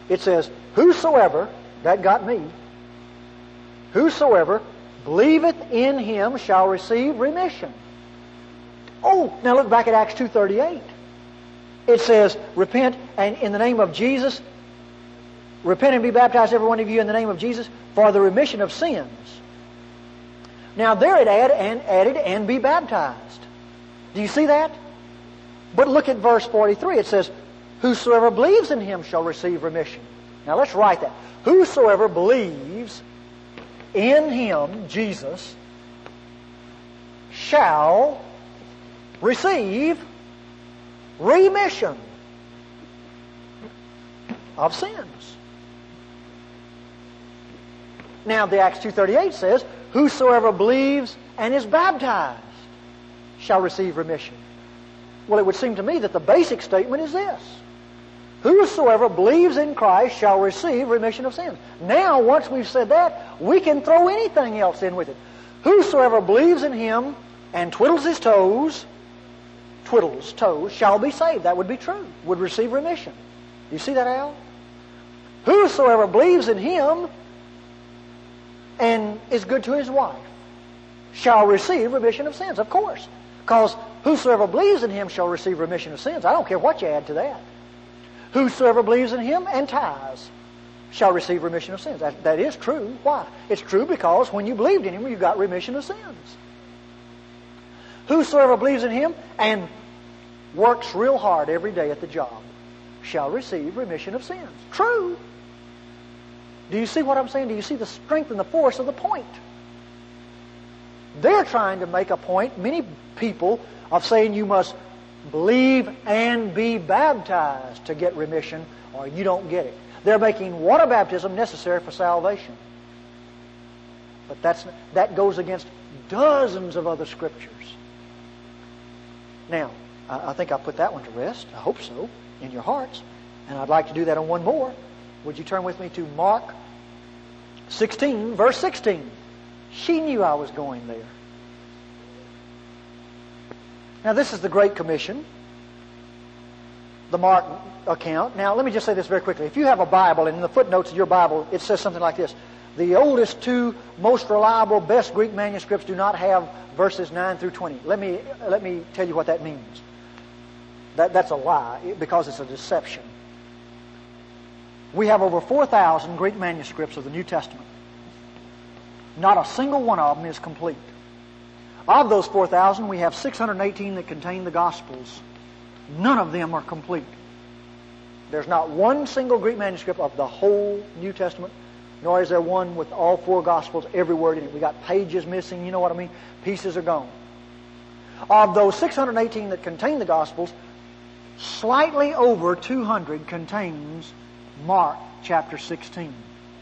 It says, whosoever, that got me, whosoever believeth in Him shall receive remission. Oh, now look back at Acts 2:38. It says, repent and in the name of Jesus, repent and be baptized every one of you in the name of Jesus for the remission of sins. Now there it added and be baptized. Do you see that? But look at verse 43. It says, whosoever believes in Him shall receive remission. Now let's write that. Whosoever believes in Him, Jesus, shall receive remission of sins. Now the Acts 2:38 says, whosoever believes and is baptized shall receive remission. Well, it would seem to me that the basic statement is this. Whosoever believes in Christ shall receive remission of sins. Now, once we've said that, we can throw anything else in with it. Whosoever believes in Him and twiddles toes, shall be saved. That would be true. Would receive remission. Do you see that, Al? Whosoever believes in Him and is good to his wife shall receive remission of sins. Of course. Because whosoever believes in Him shall receive remission of sins. I don't care what you add to that. Whosoever believes in Him and tithes shall receive remission of sins. That is true. Why? It's true because when you believed in Him, you got remission of sins. Whosoever believes in Him and works real hard every day at the job shall receive remission of sins. True. Do you see what I'm saying? Do you see the strength and the force of the point? They're trying to make a point, many people, of saying you must believe and be baptized to get remission, or you don't get it. They're making water baptism necessary for salvation. But that goes against dozens of other scriptures. Now, I think I put that one to rest. I hope so, in your hearts. And I'd like to do that on one more. Would you turn with me to Mark 16, verse 16. She knew I was going there. Now, this is the Great Commission, the Mark account. Now, let me just say this very quickly. If you have a Bible, and in the footnotes of your Bible, it says something like this. The oldest two, most reliable, best Greek manuscripts do not have verses 9 through 20. Let me tell you what that means. That's a lie, because it's a deception. We have over 4,000 Greek manuscripts of the New Testament. Not a single one of them is complete. Of those 4,000, we have 618 that contain the Gospels. None of them are complete. There's not one single Greek manuscript of the whole New Testament, nor is there one with all four Gospels, every word in it. We got pages missing, you know what I mean? Pieces are gone. Of those 618 that contain the Gospels, slightly over 200 contains Mark chapter 16.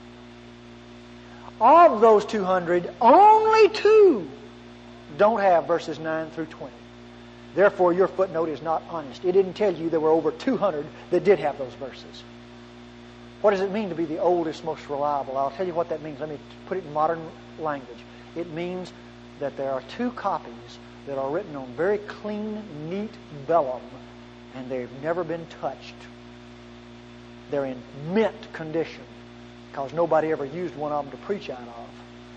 Of those 200, only 2 don't have verses 9 through 20. Therefore, your footnote is not honest. It didn't tell you there were over 200 that did have those verses. What does it mean to be the oldest, most reliable? I'll tell you what that means. Let me put it in modern language. It means that there are 2 copies that are written on very clean, neat vellum, and they've never been touched. They're in mint condition, because nobody ever used one of them to preach out of.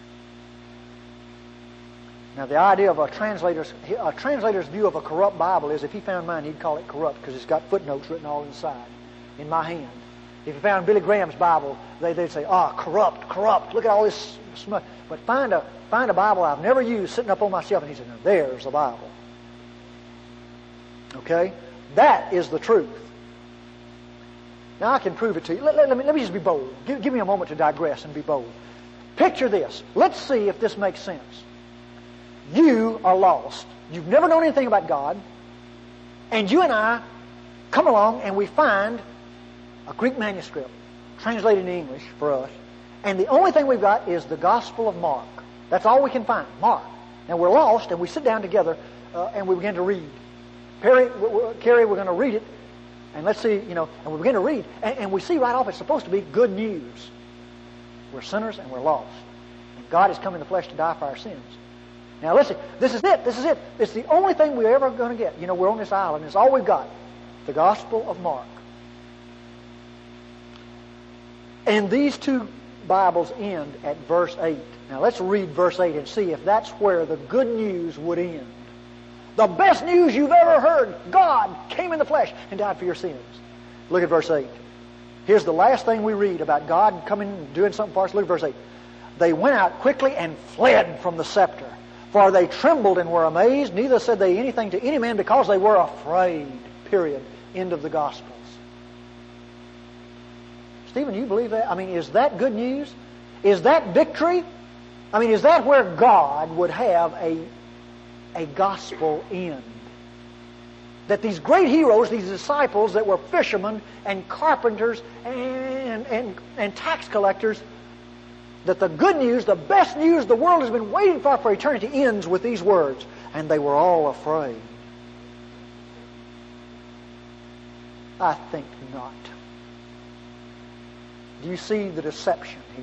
Now, the idea of a translator's view of a corrupt Bible is if he found mine, he'd call it corrupt because it's got footnotes written all inside, in my hand. If he found Billy Graham's Bible, they'd say, corrupt, look at all this smut. But find a Bible I've never used sitting up on my shelf, and he said, now there's the Bible. Okay? That is the truth. Now, I can prove it to you. Let me just be bold. Give me a moment to digress and be bold. Picture this. Let's see if this makes sense. You are lost. You've never known anything about God. And you and I come along and we find a Greek manuscript translated in English for us. And the only thing we've got is the Gospel of Mark. That's all we can find, Mark. And we're lost, and we sit down together and we begin to read. Carrie, we're going to read it. And let's see, and we begin to read. And we see right off it's supposed to be good news. We're sinners and we're lost. And God has come in the flesh to die for our sins. Now listen, this is it. It's the only thing we're ever going to get. We're on this island. It's all we've got. The Gospel of Mark. And these two Bibles end at verse 8. Now let's read verse 8 and see if that's where the good news would end. The best news you've ever heard. God came in the flesh and died for your sins. Look at verse 8. Here's the last thing we read about God coming and doing something for us. Look at verse 8. They went out quickly and fled from the scepter, for they trembled and were amazed. Neither said they anything to any man because they were afraid. Period. End of the Gospels. Stephen, do you believe that? I mean, is that good news? Is that victory? I mean, is that where God would have a gospel end? That these great heroes, these disciples that were fishermen and carpenters and tax collectors, that the good news, the best news the world has been waiting for eternity ends with these words. And they were all afraid. I think not. Do you see the deception here?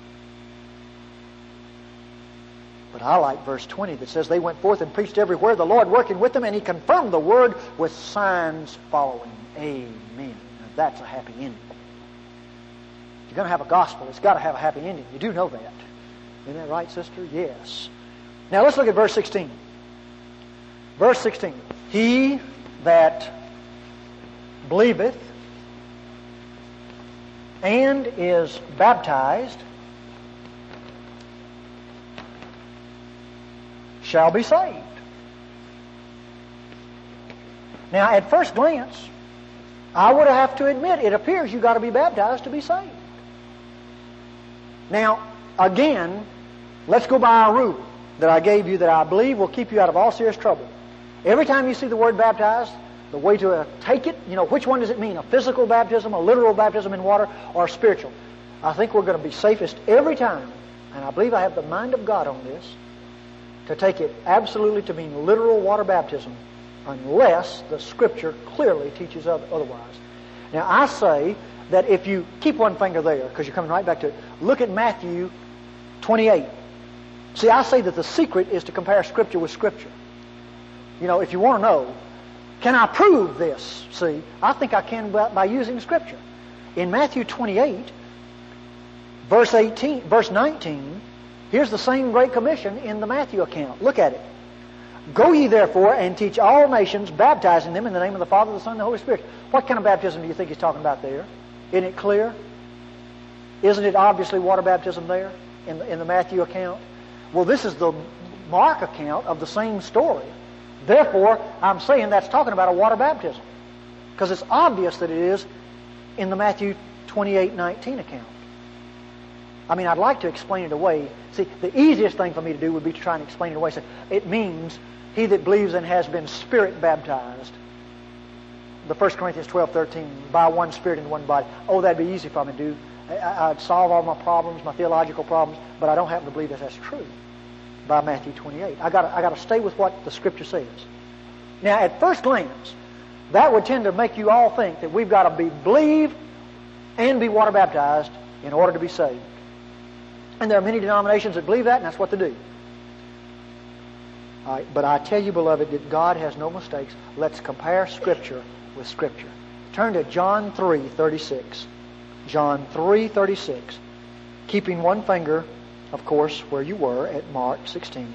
But I like verse 20 that says, they went forth and preached everywhere, the Lord working with them, and He confirmed the word with signs following. Amen. Now that's a happy ending. If you're going to have a gospel, it's got to have a happy ending. You do know that. Isn't that right, sister? Yes. Now let's look at verse 16. Verse 16. He that believeth and is baptized shall be saved. Now, at first glance, I would have to admit, it appears you've got to be baptized to be saved. Now, again, let's go by a rule that I gave you that I believe will keep you out of all serious trouble. Every time you see the word baptized, the way to take it, which one does it mean? A physical baptism, a literal baptism in water, or a spiritual? I think we're going to be safest every time, and I believe I have the mind of God on this, to take it absolutely to mean literal water baptism, unless the Scripture clearly teaches otherwise. Now, I say that if you keep one finger there, because you're coming right back to it, look at Matthew 28. See, I say that the secret is to compare Scripture with Scripture. If you want to know, can I prove this? See, I think I can by using Scripture. In Matthew 28, verse 19, here's the same Great Commission in the Matthew account. Look at it. Go ye therefore and teach all nations, baptizing them in the name of the Father, the Son, and the Holy Spirit. What kind of baptism do you think he's talking about there? Isn't it clear? Isn't it obviously water baptism there in the Matthew account? Well, this is the Mark account of the same story. Therefore, I'm saying that's talking about a water baptism, because it's obvious that it is in the Matthew 28:19 account. I mean, I'd like to explain it away. See, the easiest thing for me to do would be to try and explain it away. Say, it means he that believes and has been Spirit baptized. The 1 Corinthians 12:13, by one Spirit in one body. Oh, that'd be easy for me to do. I'd solve all my problems, my theological problems, but I don't happen to believe that that's true. By Matthew 28. I got to stay with what the Scripture says. Now, at first glance, that would tend to make you all think that we've got to believe and be water baptized in order to be saved. And there are many denominations that believe that, and that's what they do. All right, but I tell you, beloved, that God has no mistakes. Let's compare Scripture with Scripture. Turn to John 3:36. John 3:36. Keeping one finger, of course, where you were at Mark 16.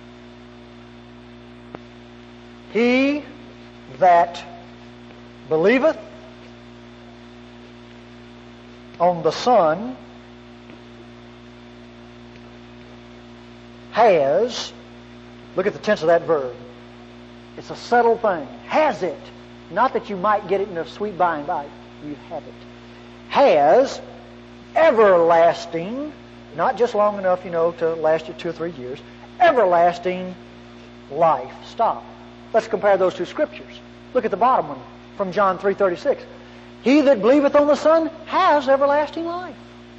He that believeth on the Son has, look at the tense of that verb. It's a settled thing. Has it. Not that you might get it in a sweet by and by. You have it. Has everlasting, not just long enough, to last you 2 or 3 years, everlasting life. Stop. Let's compare those two Scriptures. Look at the bottom one from John 3:36. He that believeth on the Son has everlasting life.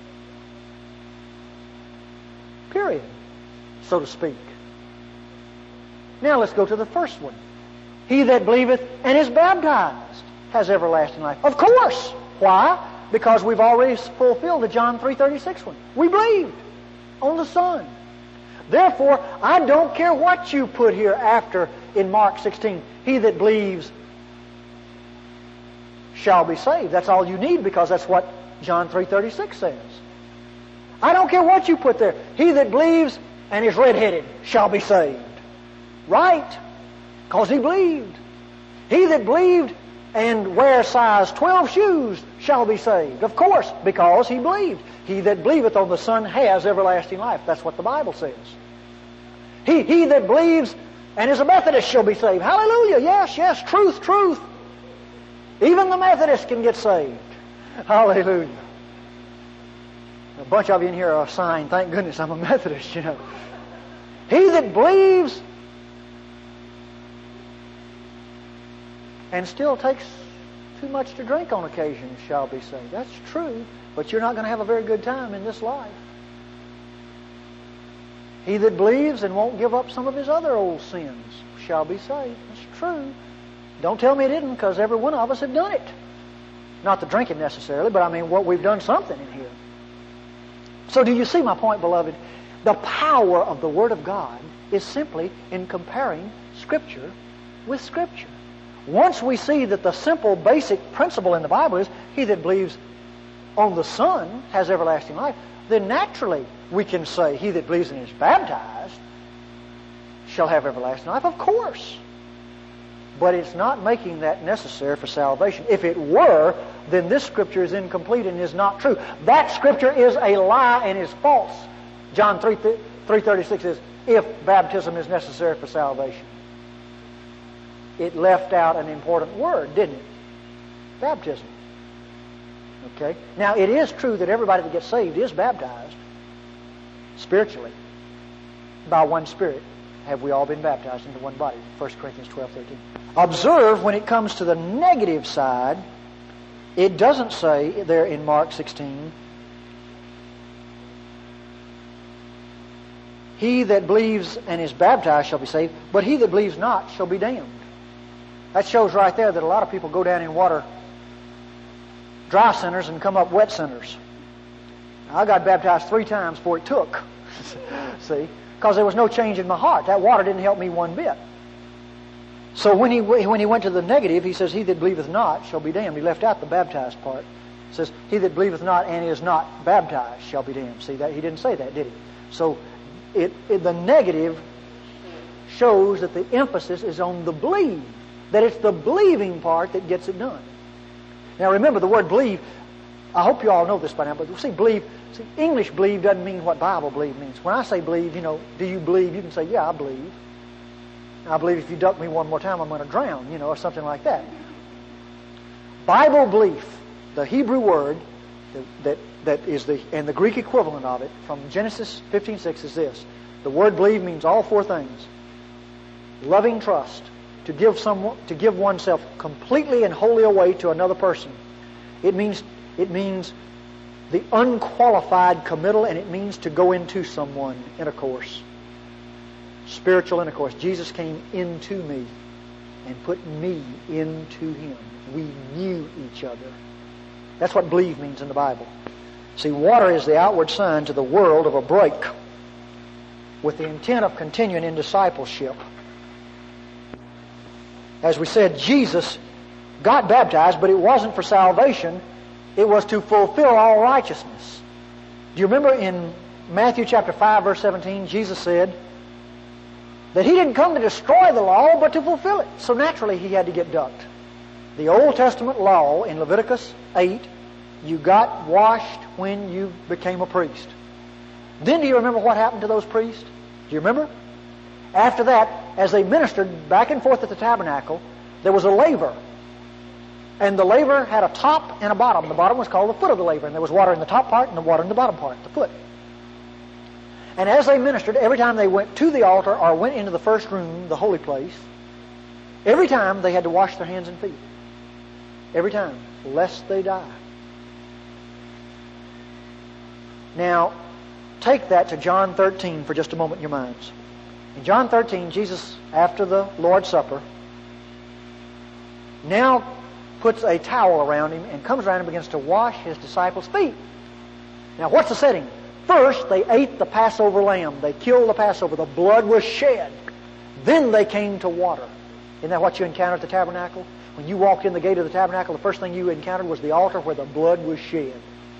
Period. So to speak. Now let's go to the first one. He that believeth and is baptized has everlasting life. Of course. Why? Because we've already fulfilled the John 3:36 one. We believed on the Son. Therefore, I don't care what you put here after in Mark 16. He that believes shall be saved. That's all you need, because that's what John 3:36 says. I don't care what you put there. He that believes and is redheaded shall be saved. Right? Because he believed. He that believed and wears size 12 shoes shall be saved. Of course, because he believed. He that believeth on the Son has everlasting life. That's what the Bible says. He that believes and is a Methodist shall be saved. Hallelujah. Yes, yes. Truth, truth. Even the Methodists can get saved. Hallelujah. A bunch of you in here are sighing, thank goodness I'm a Methodist, you know. He that believes and still takes too much to drink on occasion shall be saved. That's true, but you're not going to have a very good time in this life. He that believes and won't give up some of his other old sins shall be saved. That's true. Don't tell me it isn't, because every one of us have done it. Not the drinking necessarily, but I mean, what we've done something in here. So do you see my point, beloved? The power of the Word of God is simply in comparing Scripture with Scripture. Once we see that the simple, basic principle in the Bible is, he that believes on the Son has everlasting life, then naturally we can say, he that believes and is baptized shall have everlasting life. Of course. But it's not making that necessary for salvation. If it were, then this Scripture is incomplete and is not true. That Scripture is a lie and is false. John 3:36 says, if baptism is necessary for salvation. It left out an important word, didn't it? Baptism. Okay? Now, it is true that everybody that gets saved is baptized spiritually by one Spirit. Have we all been baptized into one body? 1 Corinthians 12:13. Observe, when it comes to the negative side, it doesn't say there in Mark 16, he that believes and is baptized shall be saved, but he that believes not shall be damned. That shows right there that a lot of people go down in water dry sinners and come up wet sinners. I got baptized 3 times before it took. See? Because there was no change in my heart. That water didn't help me one bit. So when he went to the negative, he says, he that believeth not shall be damned. He left out the baptized part. He says, he that believeth not and is not baptized shall be damned. See that? He didn't say that, did he? So the negative shows that the emphasis is on the believe. That it's the believing part that gets it done. Now remember, the word believe, I hope you all know this by now, but see, believe, English believe doesn't mean what Bible believe means. When I say believe, do you believe? You can say, yeah, I believe. I believe if you duck me one more time, I'm going to drown, or something like that. Bible belief, the Hebrew word that is and the Greek equivalent of it from Genesis 15:6 is this. The word believe means all 4 things. Loving trust, to give oneself completely and wholly away to another person. It means the unqualified committal, and it means to go into someone intercourse. Spiritual intercourse. Jesus came into me and put me into him. We knew each other. That's what believe means in the Bible. See, water is the outward sign to the world of a break with the intent of continuing in discipleship. As we said, Jesus got baptized, but it wasn't for salvation. It was to fulfill all righteousness. Do you remember in Matthew chapter 5, verse 17, Jesus said that he didn't come to destroy the law, but to fulfill it. So naturally, he had to get ducked. The Old Testament law in Leviticus 8, you got washed when you became a priest. Then do you remember what happened to those priests? Do you remember? After that, as they ministered back and forth at the tabernacle, there was a laver. And the laver had a top and a bottom. The bottom was called the foot of the laver. And there was water in the top part and the water in the bottom part, the foot. And as they ministered, every time they went to the altar or went into the first room, the holy place, every time they had to wash their hands and feet. Every time, lest they die. Now, take that to John 13 for just a moment in your minds. In John 13, Jesus, after the Lord's Supper, now puts a towel around him and comes around and begins to wash his disciples' feet. Now, what's the setting? First, they ate the Passover lamb. They killed the Passover. The blood was shed. Then they came to water. Isn't that what you encountered at the tabernacle? When you walked in the gate of the tabernacle, the first thing you encountered was the altar where the blood was shed.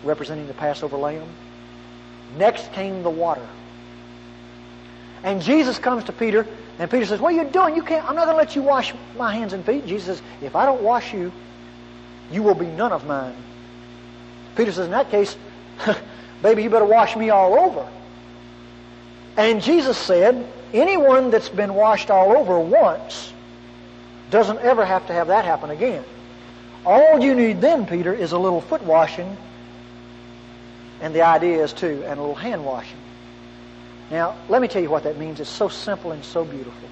representing the Passover lamb. Next came the water. And Jesus comes to Peter, and Peter says, what are you doing? I'm not going to let you wash my hands and feet. Jesus says, if I don't wash you, you will be none of mine. Peter says, in that case, baby, you better wash me all over. And Jesus said, anyone that's been washed all over once doesn't ever have to have that happen again. All you need then, Peter, is a little foot washing, and the idea is too, and a little hand washing. Now, let me tell you what that means. It's so simple and so beautiful.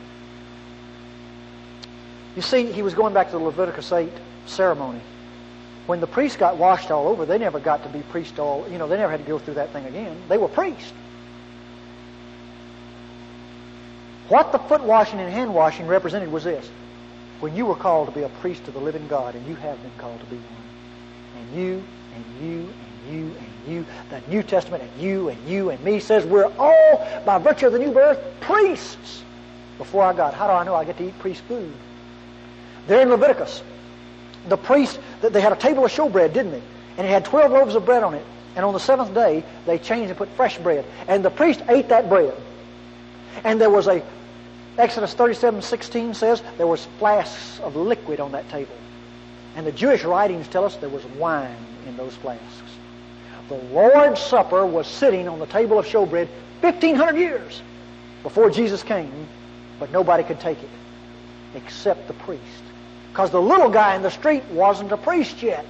You see, he was going back to the Leviticus 8 ceremony. When the priests got washed all over, they never got to be priest they never had to go through that thing again. They were priests. What the foot washing and hand washing represented was this. When you were called to be a priest of the living God, and you have been called to be one, and you, and you, and you, and you, the New Testament, and you, and me says we're all, by virtue of the new birth, priests before our God. How do I know I get to eat priest food? There in Leviticus, the priest, they had a table of showbread, didn't they? And it had 12 loaves of bread on it. And on the seventh day, they changed and put fresh bread. And the priest ate that bread. And there was Exodus 37:16 says, there was flasks of liquid on that table. And the Jewish writings tell us there was wine in those flasks. The Lord's Supper was sitting on the table of showbread 1,500 years before Jesus came, but nobody could take it except the priest. Because the little guy in the street wasn't a priest yet.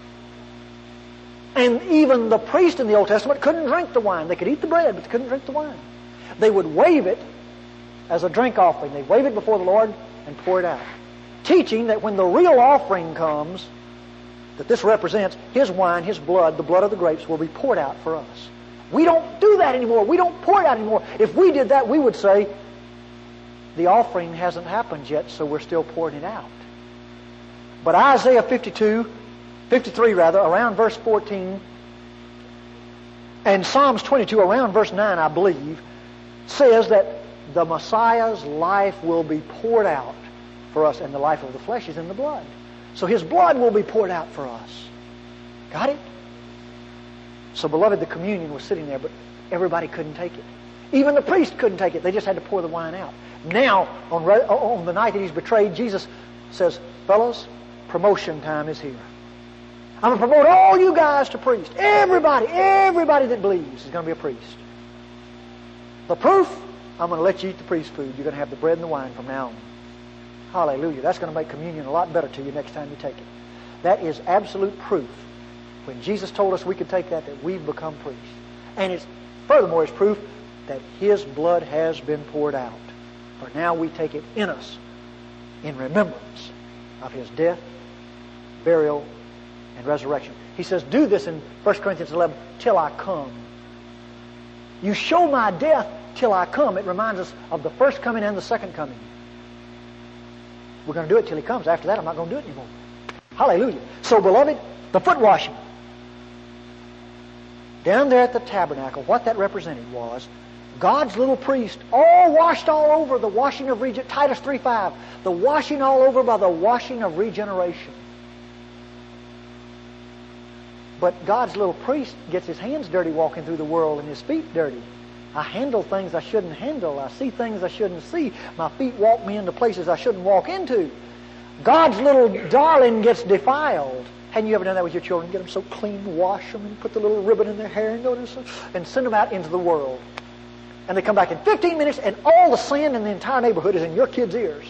And even the priest in the Old Testament couldn't drink the wine. They could eat the bread, but they couldn't drink the wine. They would wave it as a drink offering. They'd wave it before the Lord and pour it out. Teaching that when the real offering comes, that this represents His wine, His blood, the blood of the grapes, will be poured out for us. We don't do that anymore. We don't pour it out anymore. If we did that, we would say, the offering hasn't happened yet, so we're still pouring it out. But Isaiah 53 around verse 14, and Psalms 22, around verse 9, I believe, says that the Messiah's life will be poured out for us, and the life of the flesh is in the blood. So His blood will be poured out for us. Got it? So, beloved, the communion was sitting there, but everybody couldn't take it. Even the priest couldn't take it. They just had to pour the wine out. Now, on the night that He's betrayed, Jesus says, fellas, promotion time is here. I'm going to promote all you guys to priest. Everybody that believes is going to be a priest. The proof, I'm going to let you eat the priest food. You're going to have the bread and the wine from now on. Hallelujah. That's going to make communion a lot better to you next time you take it. That is absolute proof. When Jesus told us we could take that we've become priests. And it's furthermore, it's proof that His blood has been poured out. For now we take it in us in remembrance of His death, burial, and resurrection. He says, do this in 1 Corinthians 11, till I come. You show my death till I come. It reminds us of the first coming and the second coming. We're going to do it till He comes. After that, I'm not going to do it anymore. Hallelujah. So, beloved, the foot washing. Down there at the tabernacle, what that represented was God's little priest, all washed all over, the washing of regeneration. Titus 3:5, the washing all over by the washing of regeneration. But God's little priest gets his hands dirty walking through the world and his feet dirty. I handle things I shouldn't handle. I see things I shouldn't see. My feet walk me into places I shouldn't walk into. God's little darling gets defiled. Hadn't you ever done that with your children? Get them so clean, wash them, and put the little ribbon in their hair and send them out into the world. And they come back in 15 minutes and all the sand in the entire neighborhood is in your kids' ears.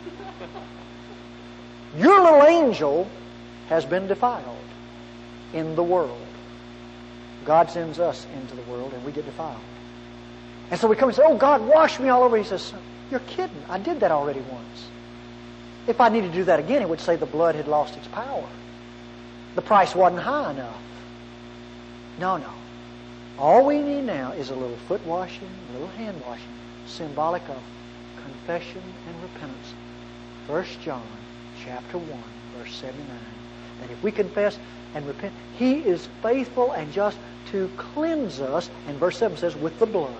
Your little angel has been defiled in the world. God sends us into the world and we get defiled. And so we come and say, oh, God, wash me all over. He says, you're kidding. I did that already once. If I needed to do that again, it would say the blood had lost its power. The price wasn't high enough. No. All we need now is a little foot washing, a little hand washing, symbolic of confession and repentance. 1 John chapter 1, verse 79. That if we confess and repent, He is faithful and just to cleanse us, and verse 7 says, with the blood.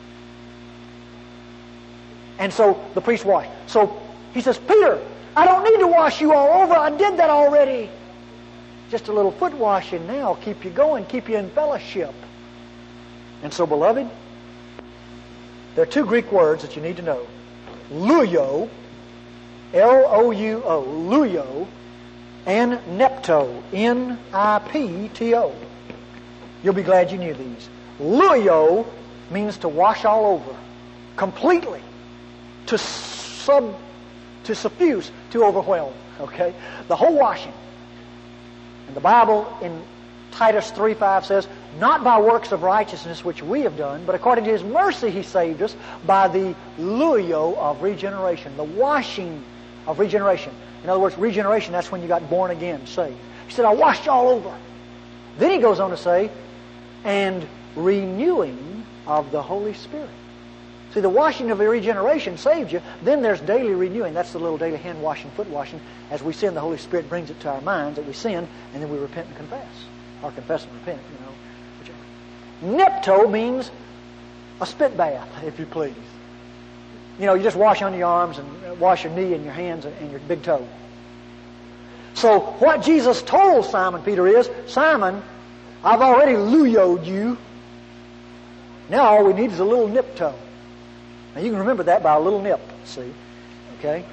And so the priest washed. So he says, Peter, I don't need to wash you all over. I did that already. Just a little foot washing now keep you going, keep you in fellowship. And so, beloved, there are two Greek words that you need to know. Luo, L-O-U-O, luo, and nepto, N-I-P-T-O. You'll be glad you knew these. Luo means to wash all over, completely, to suffuse, to overwhelm. Okay? The whole washing. And the Bible in Titus 3:5 says, not by works of righteousness which we have done, but according to His mercy He saved us by the luo of regeneration, the washing of regeneration. In other words, regeneration, that's when you got born again, saved. He said, I washed you all over. Then He goes on to say, and renewing of the Holy Spirit. See, the washing of the regeneration saved you. Then there's daily renewing. That's the little daily hand washing, foot washing. As we sin, the Holy Spirit brings it to our minds that we sin, and then we repent and confess. Or confess and repent, whichever. Nepto means a spit bath, if you please. You just wash under your arms and wash your knee and your hands and your big toe. So what Jesus told Simon Peter is, Simon, I've already luoed you. Now all we need is a little nip toe. Now you can remember that by a little nip, see? Okay?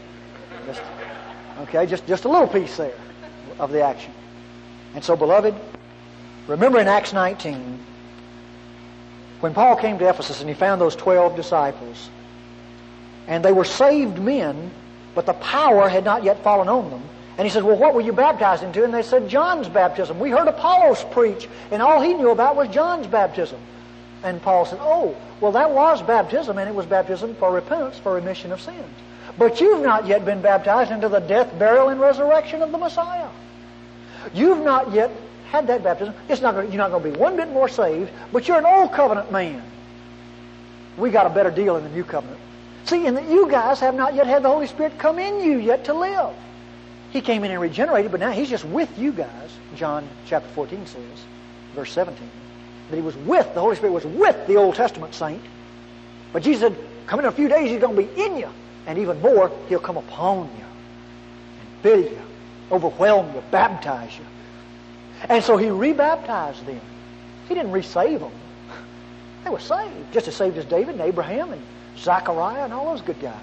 Just a little piece there of the action. And so, beloved, remember in Acts 19, when Paul came to Ephesus and he found those 12 disciples, and they were saved men, but the power had not yet fallen on them. And he said, well, what were you baptized into? And they said, John's baptism. We heard Apollos preach, and all he knew about was John's baptism. And Paul said, oh, well, that was baptism, and it was baptism for repentance, for remission of sins. But you've not yet been baptized into the death, burial, and resurrection of the Messiah. You've not yet had that baptism. You're not going to be one bit more saved, but you're an old covenant man. We got a better deal in the new covenant. See, and that you guys have not yet had the Holy Spirit come in you yet to live. He came in and regenerated, but now He's just with you guys. John chapter 14 says, verse 17. That the Holy Spirit was with the Old Testament saint. But Jesus said, come in a few days, He's going to be in you. And even more, He'll come upon you and fill you, overwhelm you, baptize you. And so He rebaptized them. He didn't resave them. They were saved, just as saved as David and Abraham and Zechariah and all those good guys.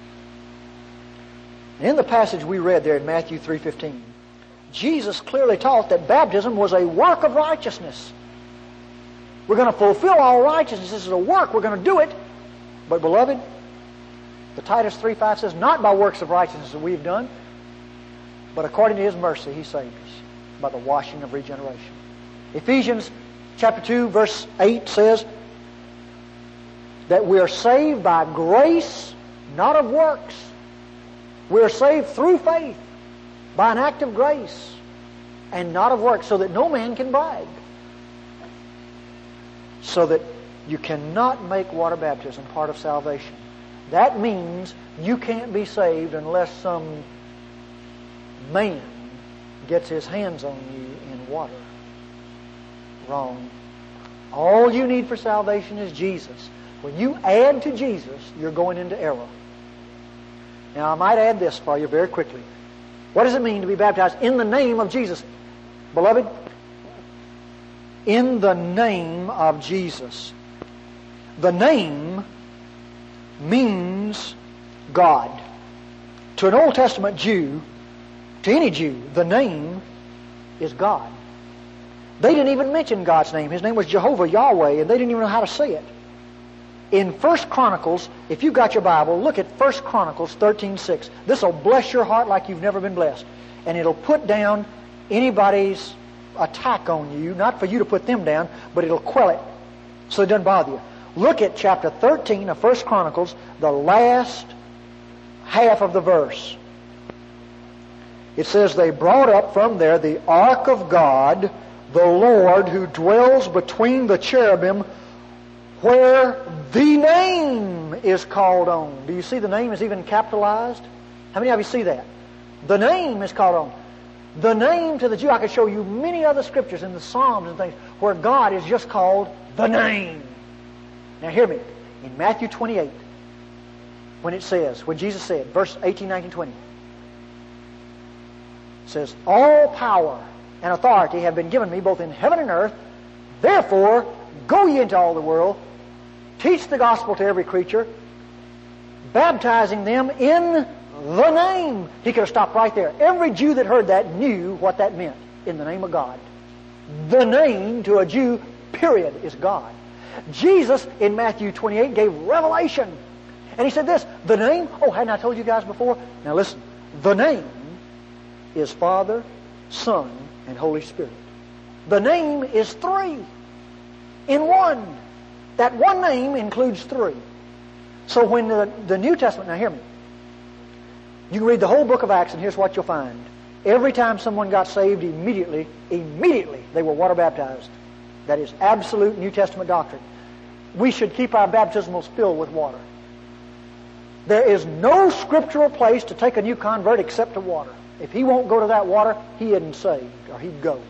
And in the passage we read there in Matthew 3:15, Jesus clearly taught that baptism was a work of righteousness. We're going to fulfill all righteousness. This is a work. We're going to do it. But, beloved, the Titus 3:5 says, not by works of righteousness that we've done, but according to His mercy, He saved us by the washing of regeneration. Ephesians chapter 2, verse 8 says that we are saved by grace, not of works. We are saved through faith, by an act of grace, and not of works, so that no man can brag. So that you cannot make water baptism part of salvation. That means you can't be saved unless some man gets his hands on you in water. Wrong. All you need for salvation is Jesus. When you add to Jesus, you're going into error. Now, I might add this for you very quickly. What does it mean to be baptized in the name of Jesus? Beloved, in the name of Jesus. The name means God. To an Old Testament Jew, to any Jew, the name is God. They didn't even mention God's name. His name was Jehovah, Yahweh, and they didn't even know how to say it. In 1 Chronicles, if you've got your Bible, look at 1 Chronicles 13:6. This will bless your heart like you've never been blessed. And it'll put down anybody's attack on you, not for you to put them down, but it'll quell it so it doesn't bother you. Look at chapter 13 of 1 Chronicles, the last half of the verse. It says, they brought up from there the ark of God, the Lord, who dwells between the cherubim, where the name is called on. Do you see the name is even capitalized? How many of you see that? The name is called on. The name to the Jew, I could show you many other scriptures in the Psalms and things where God is just called the name. Now hear me. In Matthew 28, when Jesus said, verse 18, 19, 20, it says, all power and authority have been given me both in heaven and earth. Therefore, go ye into all the world, teach the gospel to every creature, baptizing them in the name. He could have stopped right there. Every Jew that heard that knew what that meant. In the name of God. The name to a Jew, period, is God. Jesus, in Matthew 28, gave revelation. And He said this, the name, hadn't I told you guys before? Now listen, the name is Father, Son, and Holy Spirit. The name is three in one. That one name includes three. So when the New Testament, now hear me, you can read the whole book of Acts and here's what you'll find. Every time someone got saved, immediately they were water baptized. That is absolute New Testament doctrine. We should keep our baptismals filled with water. There is no scriptural place to take a new convert except to water. If he won't go to that water, he isn't saved, or he'd go.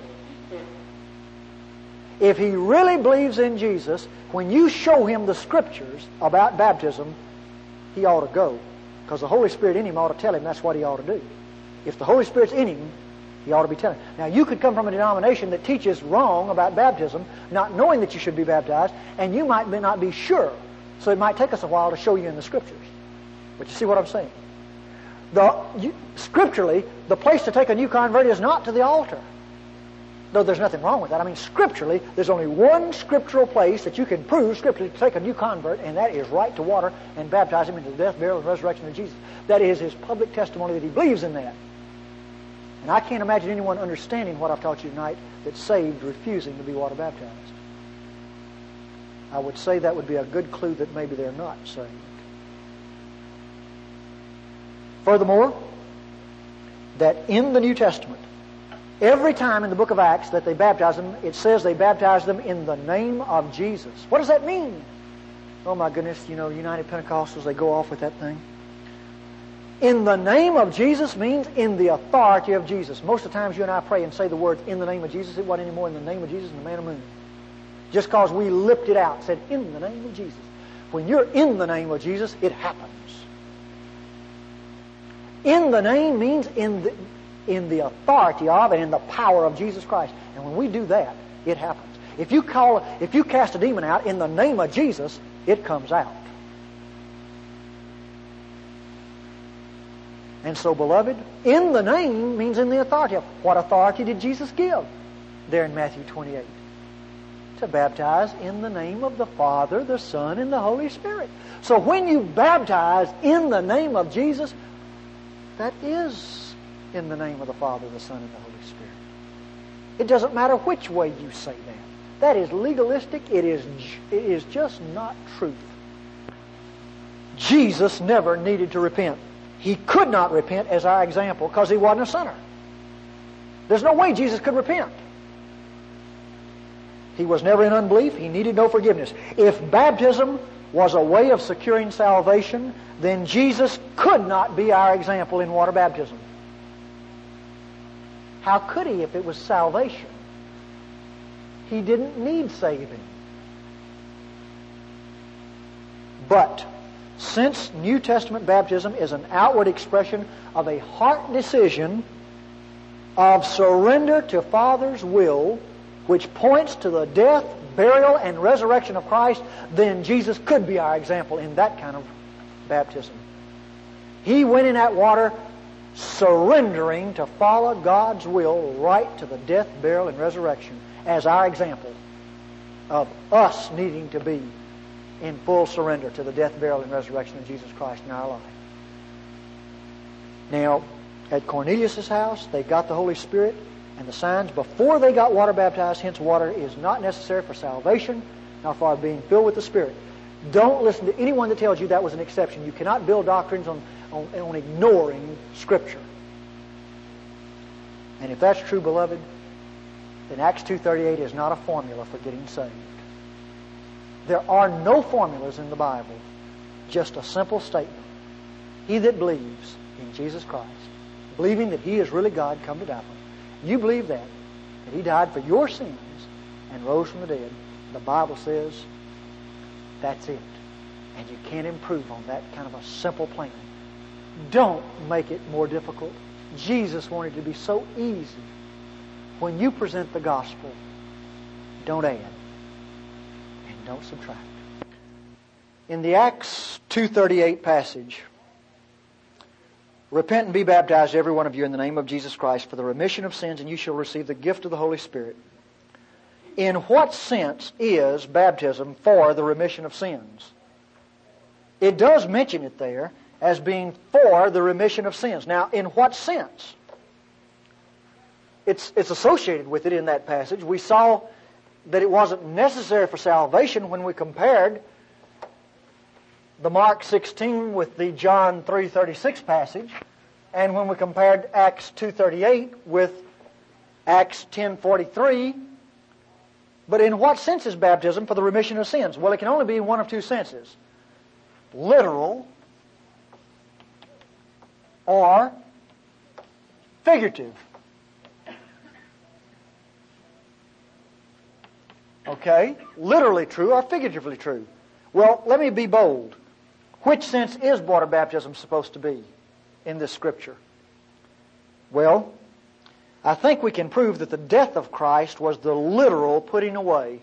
If he really believes in Jesus, when you show him the scriptures about baptism, he ought to go. Because the Holy Spirit in him ought to tell him that's what he ought to do. If the Holy Spirit's in him, he ought to be telling. Now, you could come from a denomination that teaches wrong about baptism, not knowing that you should be baptized, and you might not be sure. So it might take us a while to show you in the Scriptures. But you see what I'm saying? Scripturally, the place to take a new convert is not to the altar. Though there's nothing wrong with that. I mean, scripturally, there's only one scriptural place that you can prove scripturally to take a new convert, and that is right to water and baptize him into the death, burial, and resurrection of Jesus. That is his public testimony that he believes in that. And I can't imagine anyone understanding what I've taught you tonight that's saved refusing to be water baptized. I would say that would be a good clue that maybe they're not saved. Furthermore, that in the New Testament, every time in the book of Acts that they baptize them, it says they baptize them in the name of Jesus. What does that mean? Oh my goodness, United Pentecostals, they go off with that thing. In the name of Jesus means in the authority of Jesus. Most of the times you and I pray and say the words in the name of Jesus. It wasn't anymore in the name of Jesus and the man of moon. Just because we lipped it out, said in the name of Jesus. When you're in the name of Jesus, it happens. In the name means in the authority of and in the power of Jesus Christ. And when we do that, it happens. If you cast a demon out in the name of Jesus, it comes out. And so, beloved, in the name means in the authority of. What authority did Jesus give? There in Matthew 28. To baptize in the name of the Father, the Son, and the Holy Spirit. So when you baptize in the name of Jesus, that is in the name of the Father, the Son, and the Holy Spirit. It doesn't matter which way you say that. That is legalistic. It is just not truth. Jesus never needed to repent. He could not repent as our example because he wasn't a sinner. There's no way Jesus could repent. He was never in unbelief. He needed no forgiveness. If baptism was a way of securing salvation, then Jesus could not be our example in water baptism. How could he if it was salvation? He didn't need saving. But since New Testament baptism is an outward expression of a heart decision of surrender to Father's will, which points to the death, burial, and resurrection of Christ, then Jesus could be our example in that kind of baptism. He went in that water surrendering to follow God's will right to the death, burial, and resurrection as our example of us needing to be in full surrender to the death, burial, and resurrection of Jesus Christ in our life. Now, at Cornelius' house, they got the Holy Spirit and the signs before they got water baptized. Hence, water is not necessary for salvation, nor for being filled with the Spirit. Don't listen to anyone that tells you that was an exception. You cannot build doctrines on ignoring Scripture. And if that's true, beloved, then Acts 2:38 is not a formula for getting saved. There are no formulas in the Bible, just a simple statement. He that believes in Jesus Christ, believing that He is really God come to die for him. You believe that He died for your sins and rose from the dead. The Bible says that's it. And you can't improve on that kind of a simple plan. Don't make it more difficult. Jesus wanted it to be so easy. when you present the gospel, don't add and don't subtract. In the Acts 2:38 passage, repent and be baptized, every one of you, in the name of Jesus Christ for the remission of sins, and you shall receive the gift of the Holy Spirit. In what sense is baptism for the remission of sins? It does mention it there as being for the remission of sins. Now, in what sense? It's associated with it in that passage. We saw that it wasn't necessary for salvation when we compared the Mark 16 with the John 3:36 passage, and when we compared Acts 2:38 with Acts 10:43. But in what sense is baptism for the remission of sins? Well, it can only be in one of two senses: literal or figurative. Okay? Literally true or figuratively true. Well, let me be bold. Which sense is water baptism supposed to be in this Scripture? Well, I think we can prove that the death of Christ was the literal putting away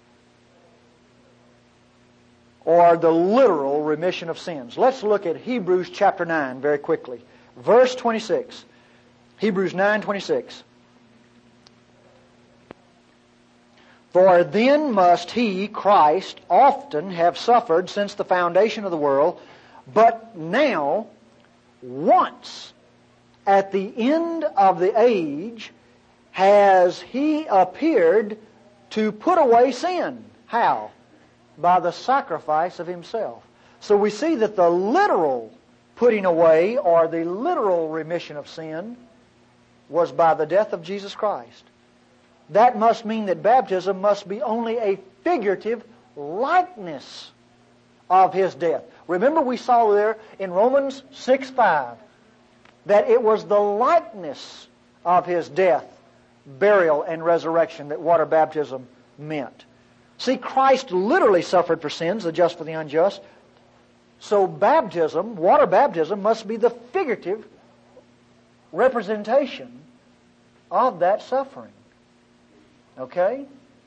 or the literal remission of sins. Let's look at Hebrews chapter 9 very quickly. Verse 26. Hebrews 9:26. For then must he, Christ, often have suffered since the foundation of the world, but now, once at the end of the age, has he appeared to put away sin. How? By the sacrifice of himself. So we see that the literal putting away or the literal remission of sin was by the death of Jesus Christ. That must mean that baptism must be only a figurative likeness of His death. Remember we saw there in Romans 6:5 that it was the likeness of His death, burial, and resurrection that water baptism meant. See, Christ literally suffered for sins, the just for the unjust. So baptism, water baptism, must be the figurative representation of that suffering. Okay?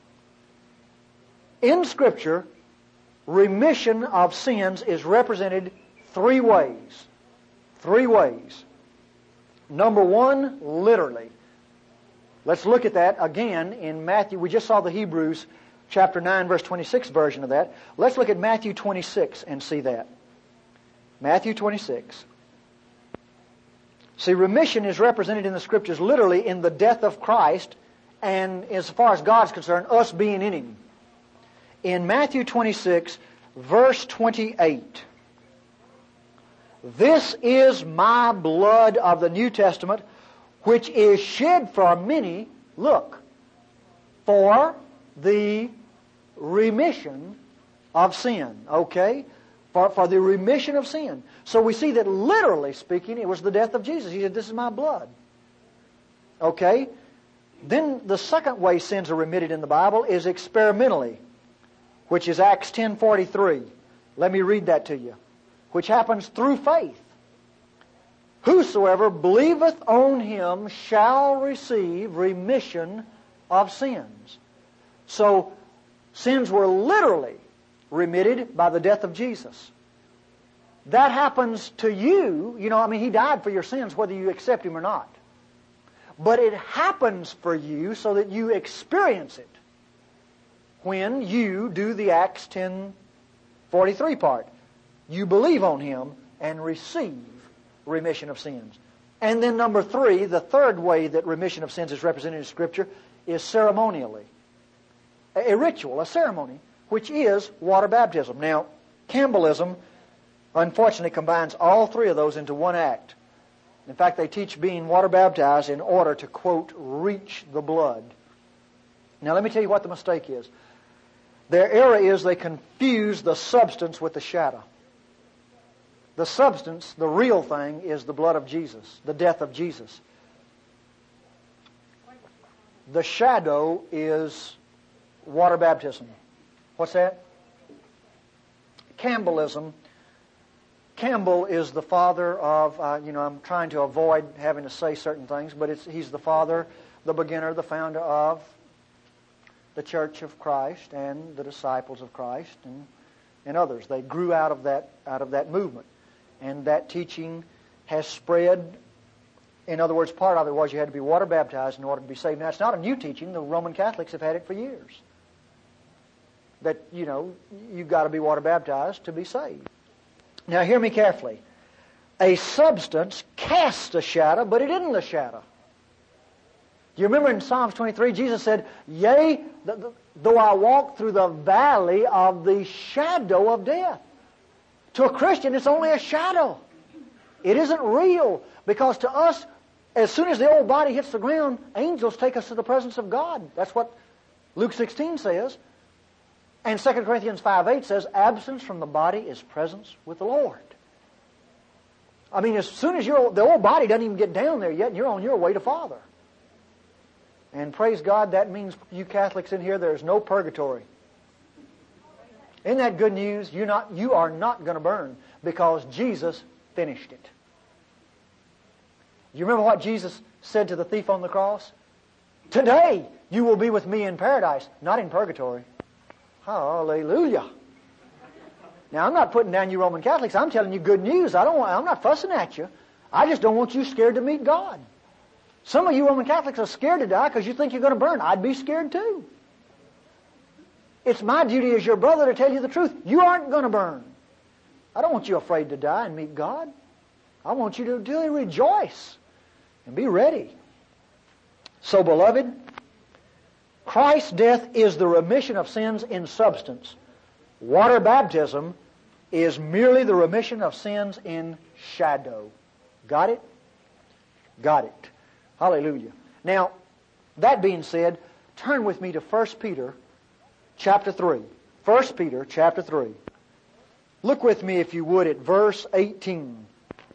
In Scripture, remission of sins is represented three ways. Three ways. Number one, literally. Let's look at that again in Matthew. We just saw the Hebrews chapter 9, verse 26 version of that. Let's look at Matthew 26 and see that. Matthew 26. See, remission is represented in the Scriptures literally in the death of Christ, and as far as God's concerned, us being in Him. In Matthew 26, verse 28, this is my blood of the New Testament, which is shed for many, look, for the remission of sin. Okay? For the remission of sin. So we see that literally speaking, it was the death of Jesus. He said, this is my blood. Okay? Then the second way sins are remitted in the Bible is experimentally, which is Acts 10:43. Let me read that to you. Which happens through faith. Whosoever believeth on Him shall receive remission of sins. So sins were literally remitted by the death of Jesus. That happens to you. You know, He died for your sins whether you accept Him or not. But it happens for you so that you experience it when you do the Acts 10:43 part. You believe on Him and receive remission of sins. And then number three, the third way that remission of sins is represented in Scripture is ceremonially. A ritual, a ceremony, which is water baptism. Now, Campbellism, unfortunately, combines all three of those into one act. In fact, they teach being water baptized in order to, quote, reach the blood. Now, let me tell you what the mistake is. Their error is they confuse the substance with the shadow. The substance, the real thing, is the blood of Jesus, the death of Jesus. The shadow is water baptism. What's that? Campbellism. Campbell is the father of, I'm trying to avoid having to say certain things, but he's the father the beginner, the founder of the Church of Christ and the disciples of Christ and others. They grew out of that movement. And that teaching has spread. In other words, part of it was you had to be water baptized in order to be saved. Now, it's not a new teaching. The Roman Catholics have had it for years. That, you've got to be water baptized to be saved. Now, hear me carefully. A substance casts a shadow, but it isn't the shadow. Do you remember in Psalms 23, Jesus said, "Yea, though I walk through the valley of the shadow of death." To a Christian, it's only a shadow. It isn't real, because to us, as soon as the old body hits the ground, angels take us to the presence of God. That's what Luke 16 says. And 2 Corinthians 5:8 says, "Absence from the body is presence with the Lord." I mean, as soon as the old body doesn't even get down there yet, and you're on your way to Father. And praise God, that means you Catholics in here, there's no purgatory. Isn't that good news? You are not going to burn, because Jesus finished it. You remember what Jesus said to the thief on the cross? "Today you will be with me in paradise," not in purgatory. Hallelujah. Now, I'm not putting down you Roman Catholics. I'm telling you good news. I'm not fussing at you. I just don't want you scared to meet God. Some of you Roman Catholics are scared to die because you think you're going to burn. I'd be scared too. It's my duty as your brother to tell you the truth. You aren't going to burn. I don't want you afraid to die and meet God. I want you to really rejoice and be ready. So, beloved, Christ's death is the remission of sins in substance. Water baptism is merely the remission of sins in shadow. Got it? Got it. Hallelujah. Now, that being said, turn with me to 1 Peter chapter 3. 1 Peter chapter 3. Look with me, if you would, at verse 18.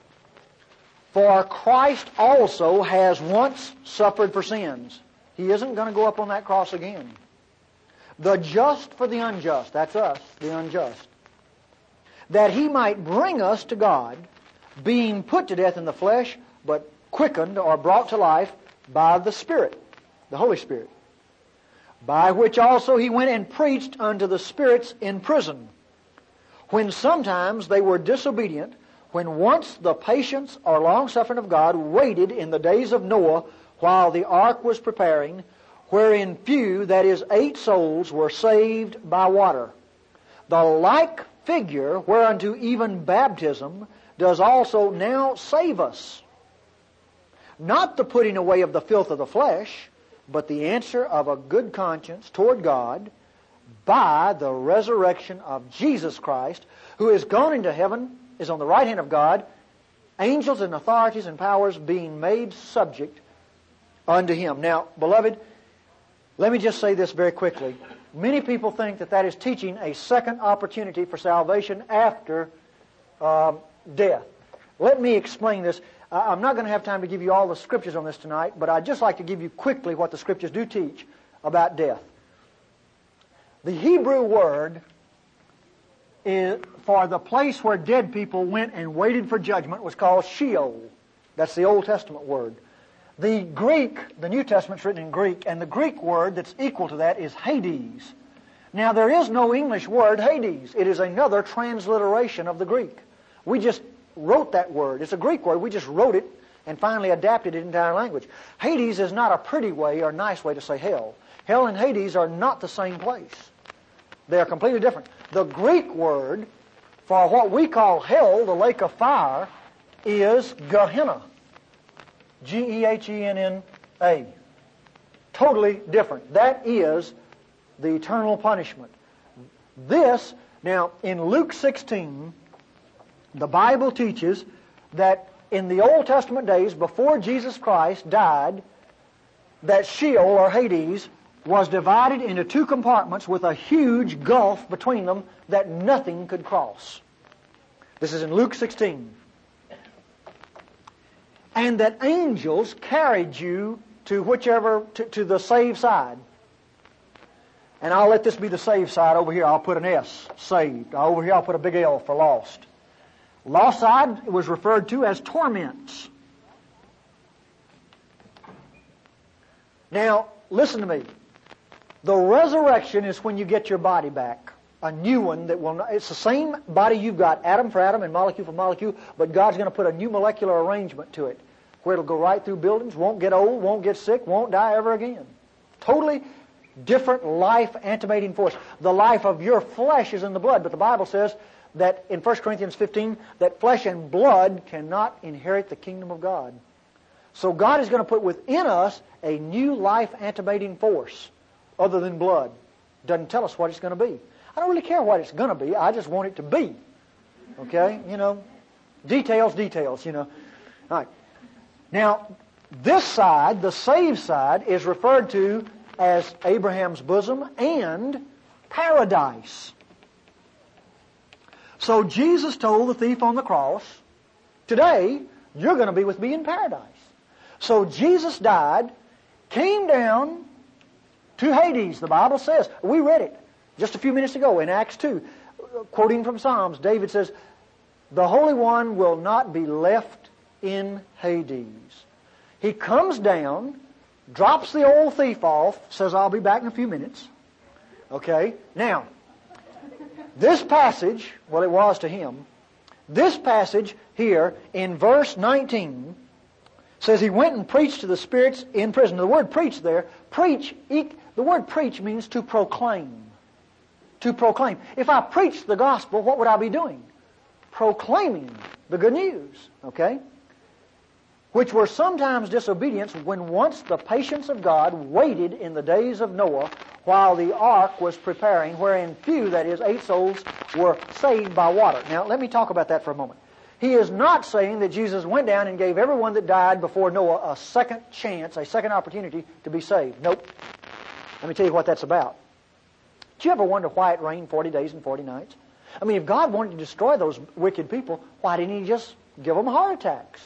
"For Christ also has once suffered for sins." He isn't going to go up on that cross again. "The just for the unjust," that's us, the unjust, "that He might bring us to God, being put to death in the flesh, but quickened or brought to life by the Spirit," the Holy Spirit, "by which also He went and preached unto the spirits in prison, when sometimes they were disobedient, when once the patience or long-suffering of God waited in the days of Noah while the ark was preparing, wherein few, that is 8 souls, were saved by water. The like figure whereunto even baptism does also now save us, not the putting away of the filth of the flesh, but the answer of a good conscience toward God by the resurrection of Jesus Christ, who is gone into heaven, is on the right hand of God, angels and authorities and powers being made subject unto Him." Now, beloved, let me just say this very quickly. Many people think that is teaching a second opportunity for salvation after death. Let me explain this. I'm not going to have time to give you all the scriptures on this tonight, but I'd just like to give you quickly what the scriptures do teach about death. The Hebrew word for the place where dead people went and waited for judgment was called Sheol. That's the Old Testament word. The Greek, the New Testament's written in Greek, and the Greek word that's equal to that is Hades. Now, there is no English word Hades. It is another transliteration of the Greek. We just wrote that word. It's a Greek word. We just wrote it and finally adapted it into our language. Hades is not a pretty way or nice way to say hell. Hell and Hades are not the same place. They are completely different. The Greek word for what we call hell, the lake of fire, is Gehenna. Gehenna. Totally different. That is the eternal punishment. This, now, in Luke 16, the Bible teaches that in the Old Testament days, before Jesus Christ died, that Sheol, or Hades, was divided into 2 compartments with a huge gulf between them that nothing could cross. This is in Luke 16. And that angels carried you to to the saved side. And I'll let this be the saved side. Over here I'll put an S, saved. Over here I'll put a big L for lost. Lost side was referred to as torments. Now, listen to me. The resurrection is when you get your body back. A new one that will not, it's the same body you've got, atom for atom and molecule for molecule, but God's going to put a new molecular arrangement to it where it'll go right through buildings, won't get old, won't get sick, won't die ever again. Totally different life animating force. The life of your flesh is in the blood, but the Bible says that in 1 Corinthians 15 that flesh and blood cannot inherit the kingdom of God. So God is going to put within us a new life animating force other than blood. Doesn't tell us what it's going to be. I don't really care what it's going to be. I just want it to be. Okay? Details. All right. Now, this side, the saved side, is referred to as Abraham's bosom and paradise. So Jesus told the thief on the cross, today, you're going to be with me in paradise. So Jesus died, came down to Hades, the Bible says. We read it just a few minutes ago in Acts 2. Quoting from Psalms, David says, the Holy One will not be left in Hades. He comes down, drops the old thief off, says, I'll be back in a few minutes. Okay? Now, this passage, well, it was to him, this passage here in verse 19 says he went and preached to the spirits in prison. The word preach there, the word preach means to proclaim. To proclaim. If I preached the gospel, what would I be doing? Proclaiming the good news. Okay? Which were sometimes disobedience when once the patience of God waited in the days of Noah while the ark was preparing, wherein few, that is, 8 souls, were saved by water. Now, let me talk about that for a moment. He is not saying that Jesus went down and gave everyone that died before Noah a second chance, a second opportunity to be saved. Nope. Let me tell you what that's about. Did you ever wonder why it rained 40 days and 40 nights? I mean, if God wanted to destroy those wicked people, why didn't He just give them heart attacks?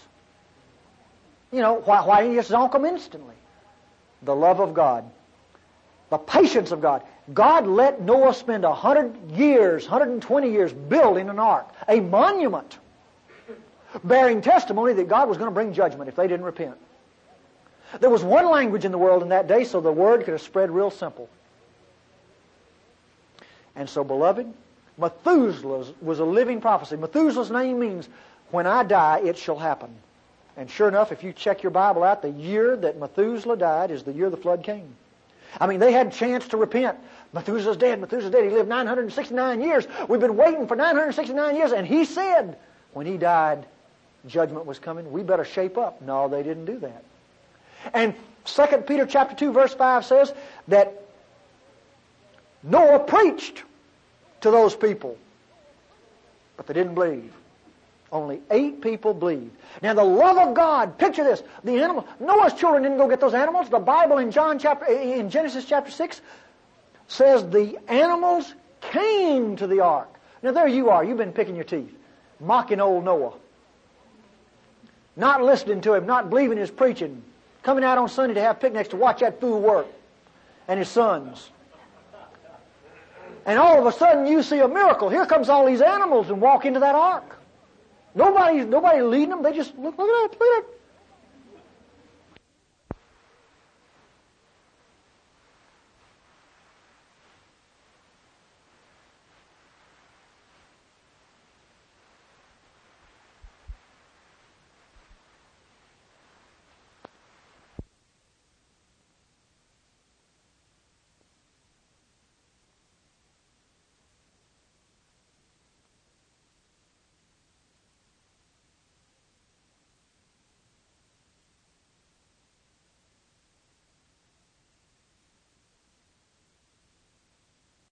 Why didn't He just zonk them instantly? The love of God. The patience of God. God let Noah spend 100 years, 120 years building an ark, a monument, bearing testimony that God was going to bring judgment if they didn't repent. There was one language in the world in that day, so the word could have spread real simple. And so, beloved, Methuselah was a living prophecy. Methuselah's name means, when I die, it shall happen. And sure enough, if you check your Bible out, the year that Methuselah died is the year the flood came. I mean, they had a chance to repent. Methuselah's dead. Methuselah's dead. He lived 969 years. We've been waiting for 969 years. And he said, when he died, judgment was coming. We better shape up. No, they didn't do that. And 2 Peter chapter 2, verse 5 says that Noah preached to those people, but they didn't believe. Only 8 people believed. Now the love of God, picture this, the animal, Noah's children didn't go get those animals. The Bible in Genesis chapter 6 says the animals came to the ark. Now there you are, you've been picking your teeth, mocking old Noah. Not listening to him, not believing his preaching, coming out on Sunday to have picnics to watch that fool work and his sons. And all of a sudden you see a miracle. Here comes all these animals and walk into that ark. Nobody leading them. They just look at that.